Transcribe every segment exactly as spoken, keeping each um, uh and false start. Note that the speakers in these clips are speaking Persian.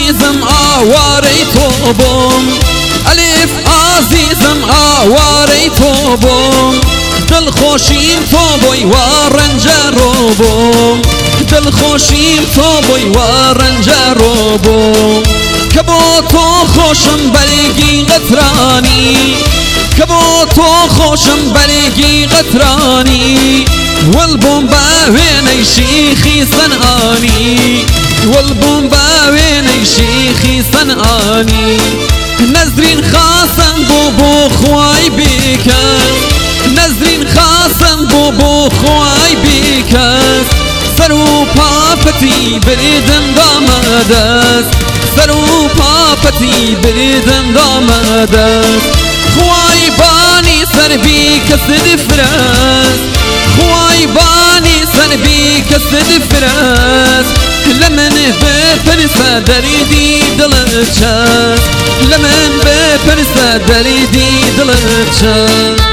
عزیزم آواره تو بوم الف عزیزم آواره تو بوم دل خوشیم تو بوی و رنج رو بوم دل خوشیم تو بوی و رنج رو بوم که با تو خوشم بلگی قطرانی که با تو خوشم بلگی قطرانی والبوم باوینی شیخی صنعانی والبوم باوینی شیخی صنعانی نزرین خاصم بو بو خوای بیکس نزرین خاصم بو بو خوای بیکس سر و پاپتی بریدم دامدست سر و پاپتی بریدم دامدست خوای بانی سر بیکس دفرست خوای بانی سر بیکس دفرست لمن بپرسه دریدی دلت چست لمن بپرسه دریدی دلت چست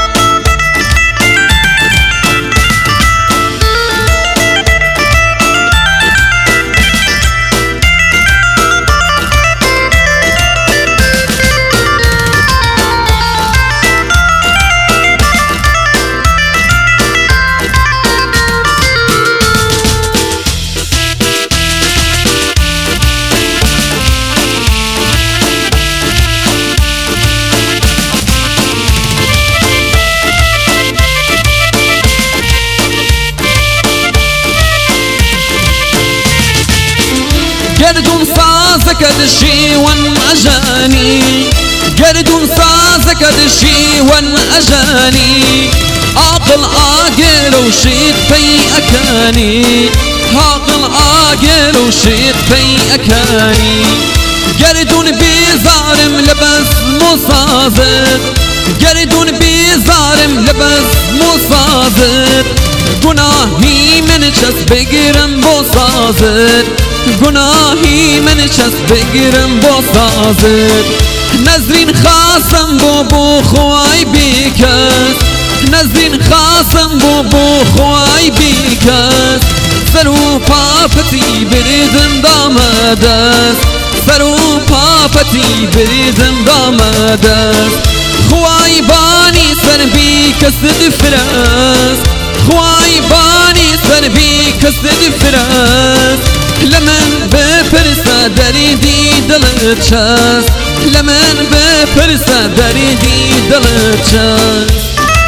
گردون سازك دشي ون اجاني گردون سازك دشي ون اجاني عاقل عاقل وشيط في اكاني عاقل عاقل وشيط في اكاني گردون بيزارم لبس مصازد گردون بيزارم لبس مصازد گناهی من چس بگیرم بسازد گناهی من چس بگیرم بسازد نزرین خاصم بو بو خوای بیکس نزرین خاصم بو بو خوای بیکس سر و پاپتی بریدم دامدست سر و پاپتی بریدم دامدست خوای بانی سر بیکس دفرست خوای بانی سر بیکس دفرست لمن بپرسه دریدی دلت چست لمن بپرسه دریدی دلت چست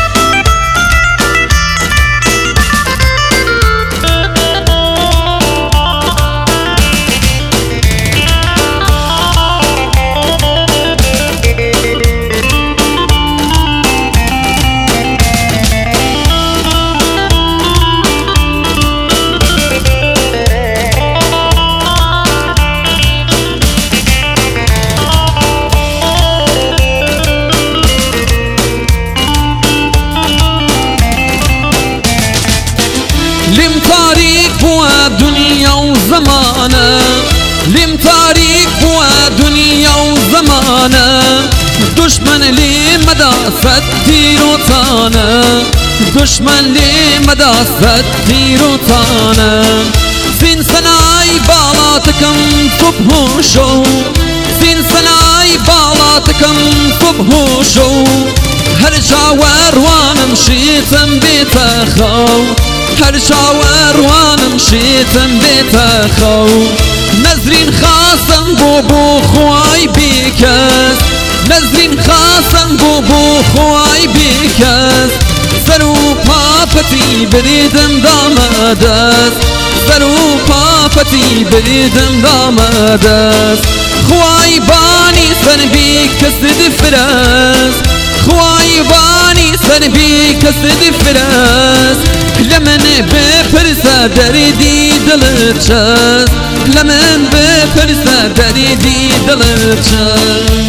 لم تاريخ بوا دنيا وزمانه لم تاريخ بوا دنيا وزمانه دشمن لي مدى ستير وطانه دشمن لي مدى ستير وطانه سين سناي بالاتكم صبحوشو سين سناي بالاتكم صبحوشو هر جاور وانا مشيتم بيتخو هر شاور وانم شیتم بیت خو نزرین خاصم بو بو خوای بیکس نزرین خاصم بو بو خوای بیکس سر و پاپتی بریدم دامدست سر و پاپتی بریدم دامدست خوای بانی سر بیکس دفرست خوای بانی سر بیکس دفرست لمن بپرسه دریدی دلت چست لمن بپرسه دریدی دلت چست